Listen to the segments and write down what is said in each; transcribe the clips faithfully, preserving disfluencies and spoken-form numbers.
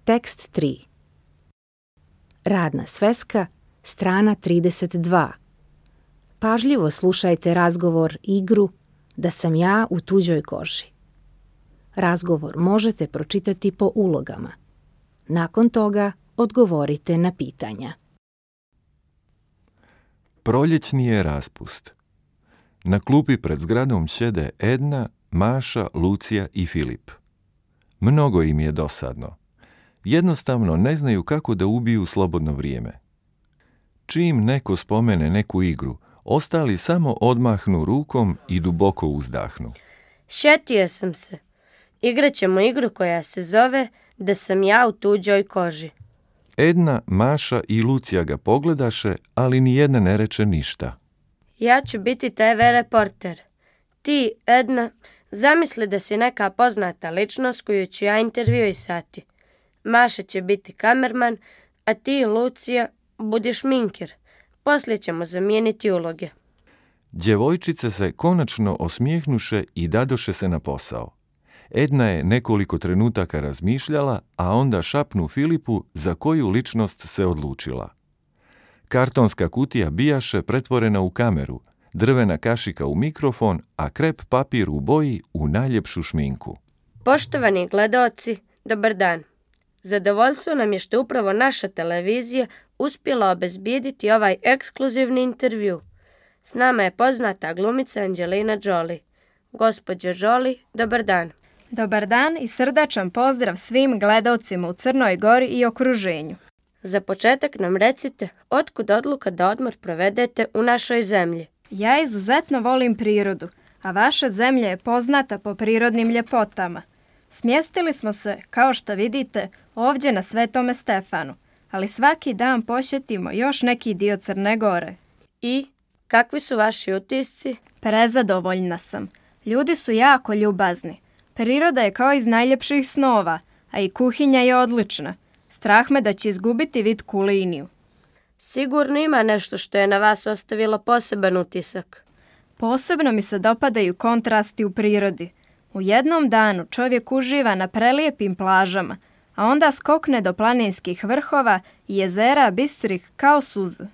Tekst tri. Radna sveska, strana trideset dva. Pažljivo slušajte razgovor igru Da sam ja u tuđoj koži. Razgovor možete pročitati po ulogama. Nakon toga odgovorite na pitanja. Proljećni je raspust. Na klupi pred zgradom sjede Edna, Maša, Lucija i Filip. Mnogo im je dosadno. Jednostavno ne znaju kako da ubiju slobodno vrijeme. Čim neko spomene neku igru, ostali samo odmahnu rukom i duboko uzdahnu. Sjetio sam se. Igrat ćemo igru koja se zove Da sam ja u tuđoj koži. Edna, Maša i Lucija ga pogledaše, ali nijedna ne reče ništa. Ja ću biti te ve reporter. Ti, Edna, zamisli da si neka poznata ličnost koju ću ja intervjuisati. Maša će biti kamerman, a ti, Lucija, budiš minkir. Poslije ćemo zamijeniti uloge. Djevojčice se konačno osmijehnuše i dadoše se na posao. Edna je nekoliko trenutaka razmišljala, a onda šapnu Filipu za koju ličnost se odlučila. Kartonska kutija bijaše pretvorena u kameru, drvena kašika u mikrofon, a krep papir u boji u najljepšu šminku. Poštovani gledaoci, dobar dan. Zadovoljstvo nam je što upravo naša televizija uspjela obezbijediti ovaj ekskluzivni intervju. S nama je poznata glumica Angelina Jolie. Gospođo Jolie, dobar dan. Dobar dan i srdačan pozdrav svim gledaocima u Crnoj Gori i okruženju. Za početak nam recite otkud odluka da odmor provedete u našoj zemlji. Ja izuzetno volim prirodu, a vaša zemlja je poznata po prirodnim ljepotama. Smjestili smo se, kao što vidite, ovdje na Svetome Stefanu, ali svaki dan posjetimo još neki dio Crne Gore. I kakvi su vaši utisci? Prezadovoljna sam. Ljudi su jako ljubazni. Priroda je kao iz najljepših snova, a i kuhinja je odlična. Strah me da će izgubiti vid kuliniju. Sigurno ima nešto što je na vas ostavilo poseban utisak. Posebno mi se dopadaju kontrasti u prirodi. U jednom danu čovjek uživa na prelijepim plažama, a onda skokne do planinskih vrhova i jezera bistrih kao suze.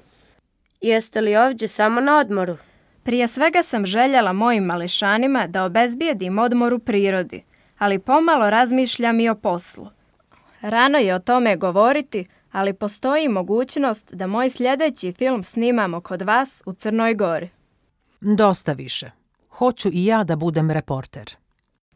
Jeste li ovdje samo na odmoru? Prije svega sam željela mojim mališanima da obezbijedim odmor u prirodi, ali pomalo razmišljam i o poslu. Rano je o tome govoriti, ali postoji mogućnost da moj sljedeći film snimamo kod vas u Crnoj Gori. Dosta više. Hoću i ja da budem reporter.